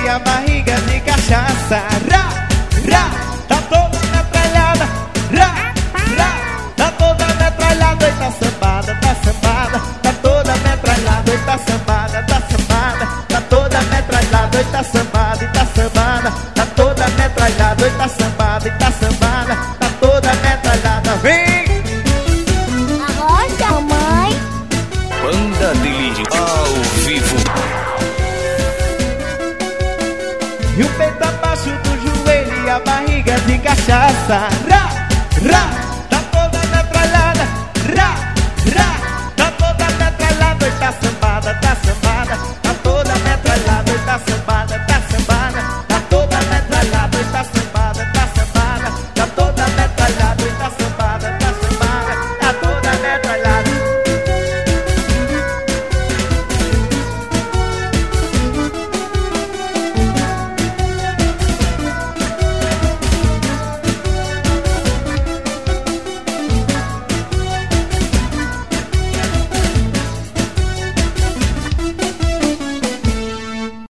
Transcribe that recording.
e a barriga de cachaça. Rá, rá, tá toda metralhada. Rá, rá, tá toda metralhada. E tá sambada, tá sambada. Tá toda metralhada, e tá sambada, tá sambada. Tá toda metralhada, e tá sambada, e tá sambada. Tá toda metralhada, e tá sambada, e tá sambada. Tá toda metralhada, vem! Arrocha, mamãe. Banda Delírio ao vivo. E o peito abaixo do joelho e a barriga de cachaça. Rá, rá.